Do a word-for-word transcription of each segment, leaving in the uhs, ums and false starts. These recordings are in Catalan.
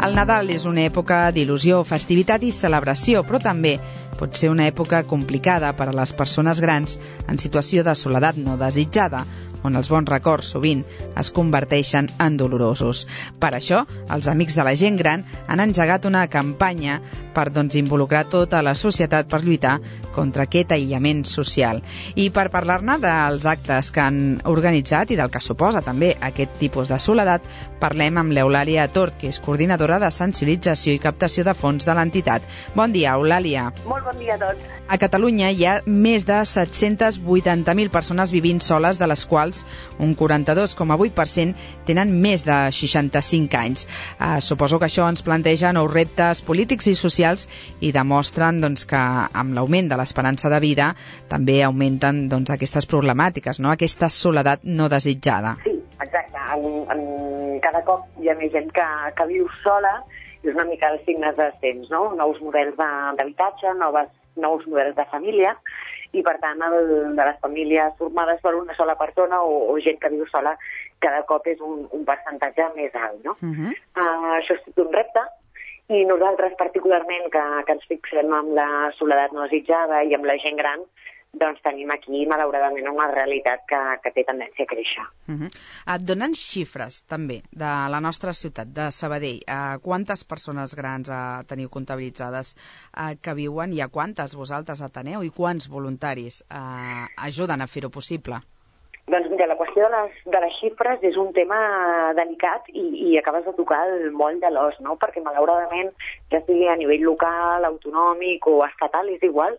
El Nadal és una època d'il·lusió, festivitat i celebració, però també pot ser una època complicada per a les persones grans en situació de soledat no desitjada, on els bons records sovint es converteixen en dolorosos. Per això, els Amics de la Gent Gran han engegat una campanya per doncs, involucrar tota la societat per lluitar contra aquest aïllament social. I per parlar-ne dels actes que han organitzat i del que suposa també aquest tipus de soledat, parlem amb l'Eulàlia Tort, que és coordinadora de sensibilització i captació de fons de l'entitat. Bon dia, Eulàlia. Molt bon dia a tots. A Catalunya hi ha més de set-cents vuitanta mil persones vivint soles, de les quals un quaranta-dos coma vuit per cent tenen més de seixanta-cinc anys. Eh, suposo que això ens planteja nous reptes polítics i socials i demostren doncs, que amb l'augment de l'esperança de vida també augmenten doncs, aquestes problemàtiques, no? Aquesta soledat no desitjada. Sí, exacte. En, en cada cop hi ha més gent que, que viu sola i és una mica els signes dels temps, no? Nous models d'habitatge, noves nous models de família i, per tant, el de les famílies formades per una sola persona o, o gent que viu sola cada cop és un, un percentatge més alt, no? Uh-huh. uh, això és tot un repte i nosaltres, particularment, que, que ens fixem amb la soledat no desitjada i amb la gent gran, doncs tenim aquí, malauradament, una realitat que, que té tendència a créixer. Uh-huh. Et donen xifres, també, de la nostra ciutat, de Sabadell. Uh, quantes persones grans uh, teniu comptabilitzades uh, que viuen i a quantes vosaltres ateneu i quants voluntaris uh, ajuden a fer-ho possible? Doncs mira, la qüestió de les, de les xifres és un tema delicat i, i acabes de tocar el moll de l'os, no? Perquè malauradament, ja sigui a nivell local, autonòmic o estatal, és igual,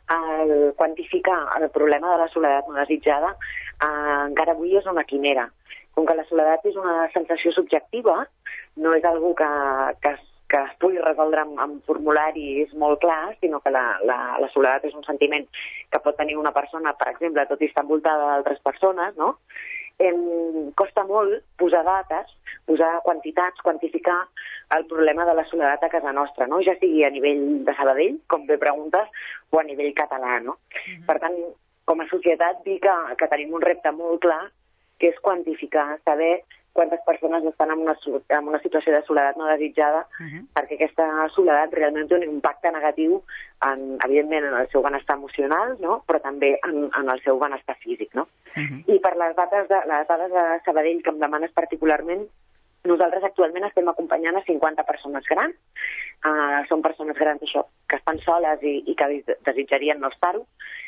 el quantificar el problema de la soledat no desitjada eh, encara avui és una quimera. Com que la soledat és una sensació subjectiva, no és algo que, que, que es pugui resoldre amb, amb formularis molt clars, sinó que la, la, la soledat és un sentiment que pot tenir una persona, per exemple, tot i estar envoltada d'altres persones, no? Em costa molt posar dates, posar quantitats, quantificar el problema de la soledat a casa nostra, no? Ja sigui a nivell de Sabadell, com bé preguntes, o a nivell català, no? Uh-huh. Per tant, com a societat, dir que, que tenim un repte molt clar, que és quantificar, saber quantes persones estan en una, en una situació de soledat no desitjada, uh-huh. perquè aquesta soledat realment té un impacte negatiu, en, evidentment, en el seu benestar emocional, no? Però també en, en el seu benestar físic, no? Uh-huh. I per les dades, de, les dades de Sabadell que em demanes particularment, nosaltres actualment estem acompanyant a cinquanta persones grans. Uh, són persones grans això, que estan soles i, i que desitjarien no estar-ho.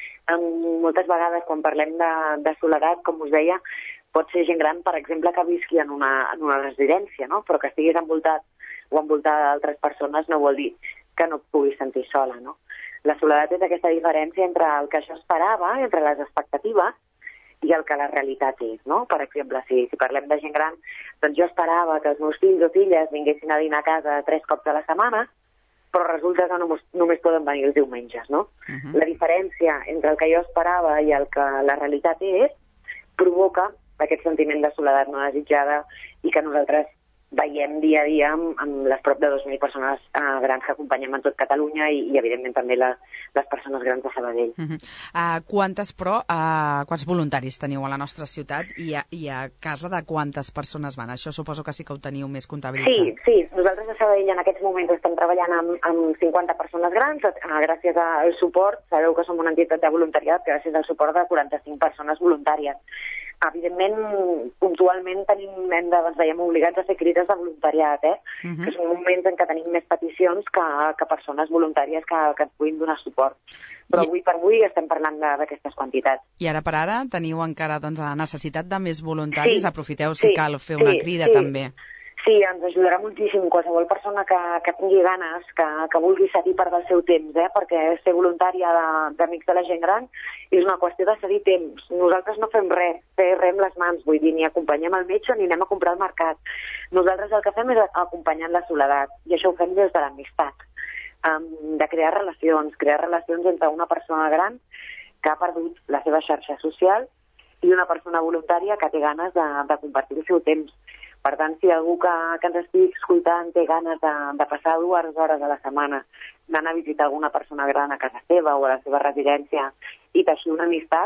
Um, moltes vegades, quan parlem de, de soledat, com us deia, pot ser gent gran, per exemple, que visqui en una, en una residència, no? Però que estiguis envoltat o envoltada d'altres persones no vol dir que no et puguis sentir sola, no? La soledat és aquesta diferència entre el que jo esperava, entre les expectatives, i el que la realitat és, no? Per exemple, si, si parlem de gent gran, doncs jo esperava que els meus fills o filles vinguessin a dinar a casa tres cops a la setmana, però resulta que només, només poden venir els diumenges, no? Uh-huh. La diferència entre el que jo esperava i el que la realitat és provoca aquest sentiment de soledat no desitjada i que nosaltres veiem dia a dia amb, amb les prop de dos mil persones uh, grans que acompanyem en tot Catalunya i, i evidentment, també la, les persones grans de Sabadell. Uh-huh. uh, quantes, però, uh, quants voluntaris teniu a la nostra ciutat i a, i a casa de quantes persones van? Això suposo que sí que ho teniu més comptabilitzat. Sí, sí. Nosaltres a Sabadell en aquests moments estem treballant amb, amb cinquanta persones grans, uh, gràcies al suport, sabeu que som una entitat de voluntariat, gràcies al suport de quaranta-cinc persones voluntàries. Evidentment, puntualment tenim, hem de, ens veiem obligats a fer crides de voluntariat, eh? Uh-huh. Que són moments en què tenim més peticions que, que persones voluntàries que, que ens puguin donar suport. Però I... avui per avui estem parlant d'aquestes quantitats. I ara per ara teniu encara doncs, necessitat de més voluntaris? Sí, aprofiteu si sí, cal fer sí, una crida sí. també. Sí, ens ajudarà moltíssim qualsevol persona que, que tingui ganes, que, que vulgui cedir part del seu temps, eh? Perquè ser voluntària d'Amics de, de la Gent Gran és una qüestió de cedir temps. Nosaltres no fem res, fer res amb les mans, vull dir, ni acompanyem el metge ni anem a comprar al mercat. Nosaltres el que fem és acompanyar la soledat, i això ho fem des de l'amistat, um, de crear relacions, crear relacions entre una persona gran que ha perdut la seva xarxa social i una persona voluntària que té ganes de, de compartir el seu temps. Per tant, si algú que, que ens estigui escoltant té ganes de, de passar dues hores a la setmana d'anar a visitar alguna persona gran a casa seva o a la seva residència i teixir una amistat,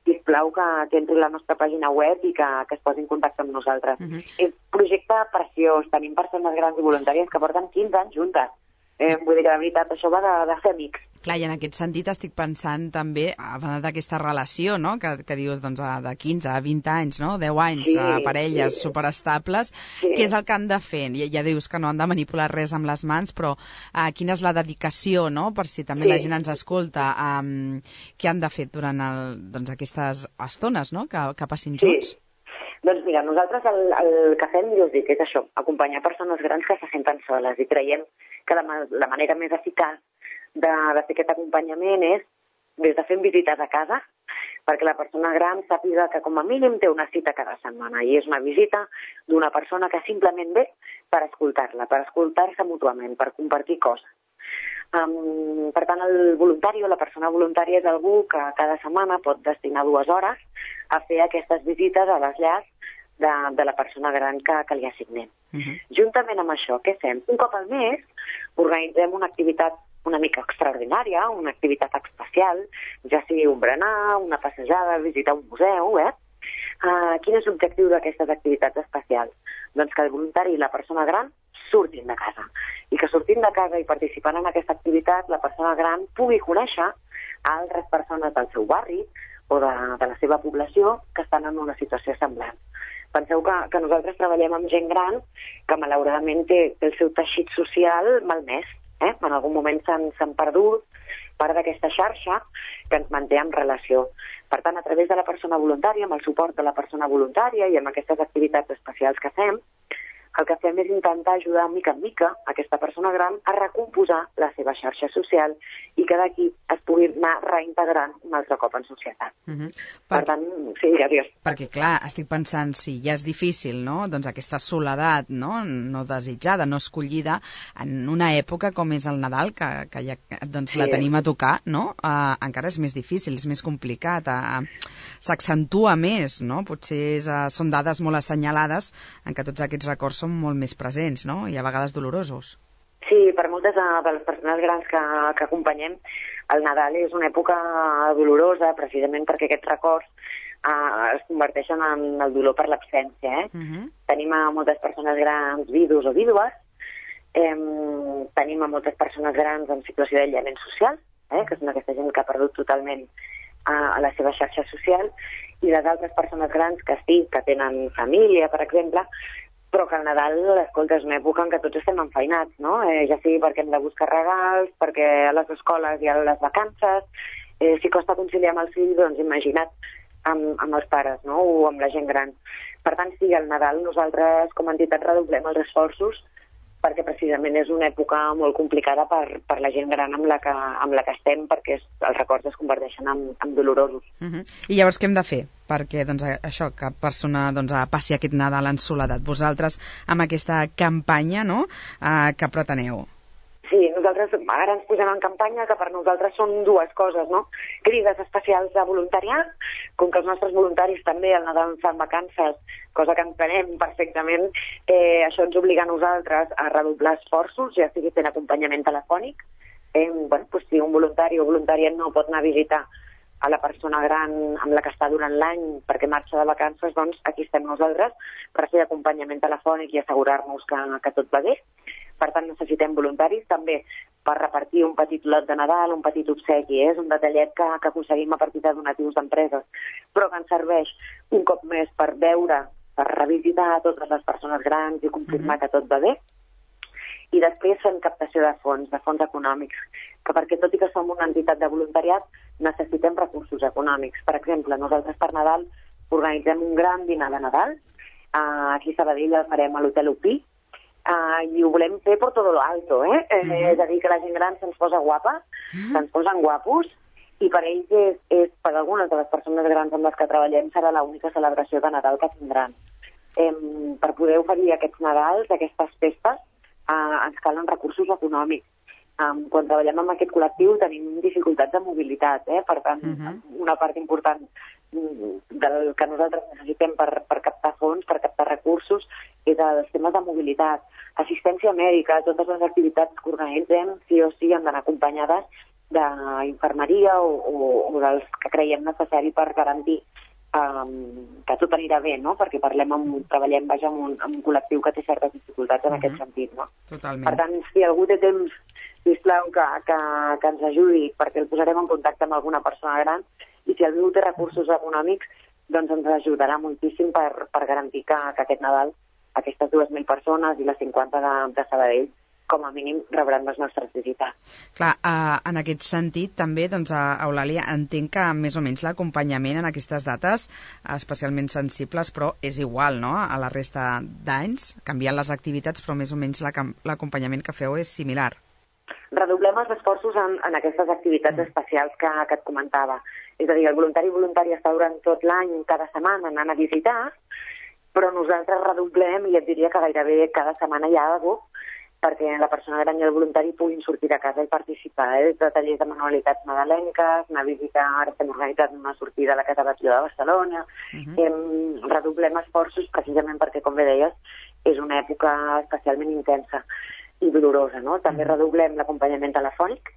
sisplau que, que entri a la nostra pàgina web i que, que es posi en contacte amb nosaltres. Uh -huh. És un projecte preciós, tenim persones grans i voluntàries que porten quinze anys juntes. Eh, vull dir que, de veritat, això va de, de fer amics. Clar, i en aquest sentit estic pensant també a banda d'aquesta relació, no?, que, que dius doncs, de quinze a vint anys, no?, deu anys, sí, a parelles sí. superestables, sí. Què és el que han de fer? Ja, ja dius que no han de manipular res amb les mans, però uh, quina és la dedicació, no?, per si també sí. la gent ens escolta, um, què han de fer durant el, doncs, aquestes estones, no?, que, que passin junts? Sí. Doncs mira, nosaltres el, el que fem, jo us dic, és això, acompanyar persones grans que se senten soles i creiem que la, la manera més eficaç de, de fer aquest acompanyament és des de fent visites a casa, perquè la persona gran sàpiga que com a mínim té una cita cada setmana i és una visita d'una persona que simplement ve per escoltar-la, per escoltar-se mútuament, per compartir coses. Um, per tant, el voluntari o la persona voluntària és algú que cada setmana pot destinar dues hores a fer aquestes visites a les llars de, de la persona gran que, que li assignem. Uh -huh. Juntament amb això, què fem? Un cop al mes organitzem una activitat una mica extraordinària, una activitat especial, ja sigui un berenar, una passejada, visitar un museu, eh? Uh, quin és l'objectiu d'aquestes activitats especials? Doncs que el voluntari i la persona gran surtin de casa. I que sortint de casa i participant en aquesta activitat, la persona gran pugui conèixer altres persones del seu barri o de, de la seva població que estan en una situació semblant. Penseu que, que nosaltres treballem amb gent gran que malauradament té, té el seu teixit social malmès. Eh? En algun moment s'han perdut part d'aquesta xarxa que ens manté en relació. Per tant, a través de la persona voluntària, amb el suport de la persona voluntària i amb aquestes activitats especials que fem, el que fem és intentar ajudar mica en mica aquesta persona gran a recomposar la seva xarxa social i que d'aquí es pugui anar reintegrant un altre cop en societat. Uh -huh. Per, per tant, sí, gràcies. Perquè, clar, estic pensant, si ja és difícil, no?, doncs aquesta soledat, no?, no desitjada, no escollida, en una època com és el Nadal, que, que ja doncs, sí. la tenim a tocar, no?, uh, encara és més difícil, és més complicat, uh, s'accentua més, no?, potser és, uh, són dades molt assenyalades en què tots aquests records són molt més presents, no?, i a vegades dolorosos. Sí, per moltes de les persones grans que, que acompanyem, el Nadal és una època dolorosa, precisament perquè aquests records eh, es converteixen en el dolor per l'absència. Eh? Uh-huh. Tenim a moltes persones grans vidus o vídues, eh, tenim a moltes persones grans en situació d'aïllament social, eh, que és aquesta gent que ha perdut totalment eh, a la seva xarxa social, i les altres persones grans que sí, que tenen família, per exemple, però que al Nadal, escolta, és una època en què tots estem enfeinats, no? Eh, ja sigui perquè hem de buscar regals, perquè a les escoles hi ha les vacances, eh, si costa conciliar amb els fills, doncs imagina't amb, amb els pares, no?, o amb la gent gran. Per tant, sí, al Nadal nosaltres com a entitat redoblem els esforços perquè precisament és una època molt complicada per, per la gent gran amb la que, amb la que estem, perquè es, els records es converteixen en, en dolorosos. Uh -huh. I llavors què hem de fer perquè doncs, això, que persona doncs, passi aquest Nadal en soledat? Vosaltres, amb aquesta campanya, no?, eh, que preteneu? Sí, nosaltres ara ens posem en campanya que per nosaltres són dues coses, no? Crides especials de voluntariat, com que els nostres voluntaris també al Nadal fan vacances, cosa que entenem perfectament, eh, això ens obliga a nosaltres a redoblar esforços, ja sigui fent acompanyament telefònic. Eh, bueno, doncs si un voluntari o voluntària no pot anar a visitar a la persona gran amb la que està durant l'any perquè marxa de vacances, doncs aquí estem nosaltres per fer acompanyament telefònic i assegurar-nos que, que tot va bé. Per tant, necessitem voluntaris també per repartir un petit lot de Nadal, un petit obsequi, eh? És un detallet que, que aconseguim a partir de donatius d'empreses, però que ens serveix un cop més per veure, per revisitar totes les persones grans i confirmar mm-hmm. que tot va bé. I després fem captació de fons, de fons econòmics, que perquè tot i que som una entitat de voluntariat, necessitem recursos econòmics. Per exemple, nosaltres per Nadal organitzem un gran dinar de Nadal, uh, aquí a Sabadell el farem a l'Hotel Upí, Uh, i ho volem fer per tot lo alto, eh? eh uh-huh. És a dir, que la gent gran se'ns posa guapa, uh-huh. se'ns posen guapos, i per ells és, és, per algunes de les persones grans amb les que treballem, serà l'única celebració de Nadal que tindran. Eh, per poder oferir aquests Nadals, aquestes festes, uh, ens calen recursos econòmics. Um, quan treballem amb aquest col·lectiu tenim dificultats de mobilitat, eh? Per tant, uh-huh. una part important del que nosaltres necessitem per, per captar fons, per captar recursos, és els temes de mobilitat, assistència mèdica, totes les activitats que organitzem, sí o sí, han d'anar acompanyades d'infermeria o, o, o dels que creiem necessari per garantir um, que tot anirà bé, no? Perquè parlem amb, treballem vaja, amb, un, amb un col·lectiu que té certes dificultats en uh-huh. aquest sentit. No? Totalment. Per tant, si algú té temps, sisplau, que, que, que ens ajudi, perquè el posarem en contacte amb alguna persona gran, i si algú té recursos econòmics, doncs ens ajudarà moltíssim per, per garantir que, que aquest Nadal aquestes dues mil persones i les cinquanta de, de Sabadell com a mínim rebran les nostres visites. Clar, uh, en aquest sentit també, doncs, a Eulàlia, entenc que més o menys l'acompanyament en aquestes dates, especialment sensibles, però és igual, no?, a la resta d'anys, canviant les activitats, però més o menys l'acompanyament que feu és similar. Redoblem els esforços en, en aquestes activitats mm. especials que, que et comentava. És a dir, el voluntari i voluntari està durant tot l'any, cada setmana, anant a visitar, però nosaltres redoblem, i et diria que gairebé cada setmana hi ha algú perquè la persona gran i el voluntari puguin sortir de casa i participar, eh? Des de tallers de manualitats nadalenques, anar a visitar, ara estem organitzant una sortida a la Casa Batlló de Barcelona, uh-huh. em, redoblem esforços precisament perquè, com bé deies, és una època especialment intensa i dolorosa, no? També uh-huh. redoblem l'acompanyament telefònic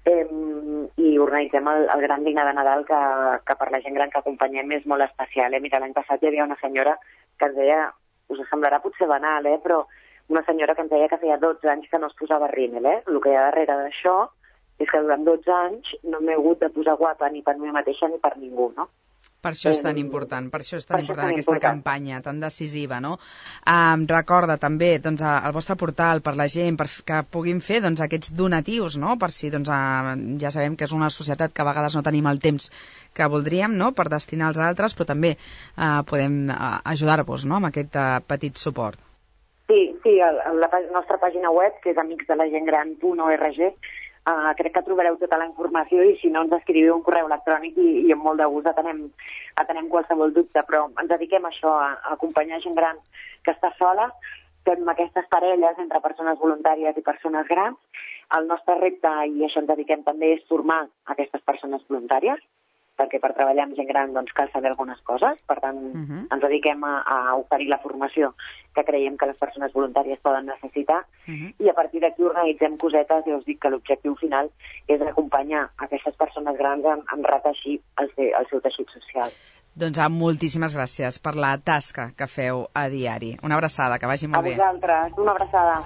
em, i organitzem el, el gran dinar de Nadal que, que per la gent gran que acompanyem és molt especial. Eh? Mira, l'any passat hi havia una senyora que ens deia, us semblarà potser banal, eh? però una senyora que ens deia que feia dotze anys que no es posava rímel, eh? El que hi ha darrere d'això és que durant dotze anys no m'he hagut de posar guapa ni per mi mateixa ni per ningú, no? Per això és tan important, per això és tan important aquesta campanya tan decisiva, no? Um, recorda també doncs, el vostre portal per la gent, per que puguin fer doncs, aquests donatius, no? Per si doncs, uh, ja sabem que és una societat que a vegades no tenim el temps que voldríem, no?, per destinar als altres, però també uh, podem uh, ajudar-vos, no?, amb aquest uh, petit suport. Sí, sí, el, la nostra pàgina web, que és amics de la gent gran punt org, uh, crec que trobareu tota la informació i si no ens escriviu un correu electrònic i, i amb molt de gust atenem, atenem qualsevol dubte, però ens dediquem a això, a, a acompanyar gent gran que està sola, fem aquestes parelles entre persones voluntàries i persones grans. El nostre repte, i això ens dediquem també, és formar aquestes persones voluntàries, perquè per treballar amb gent gran doncs, cal saber algunes coses, per tant uh-huh. ens dediquem a, a oferir la formació que creiem que les persones voluntàries poden necessitar uh-huh. i a partir d'aquí organitzem cosetes i us dic que l'objectiu final és acompanyar aquestes persones grans en, en reteixir el, el seu teixit social. Doncs ah, moltíssimes gràcies per la tasca que feu a diari. Una abraçada, que vagi molt bé. A vosaltres, una abraçada.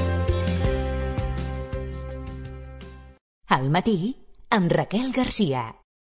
Al matí, amb Raquel Garcia.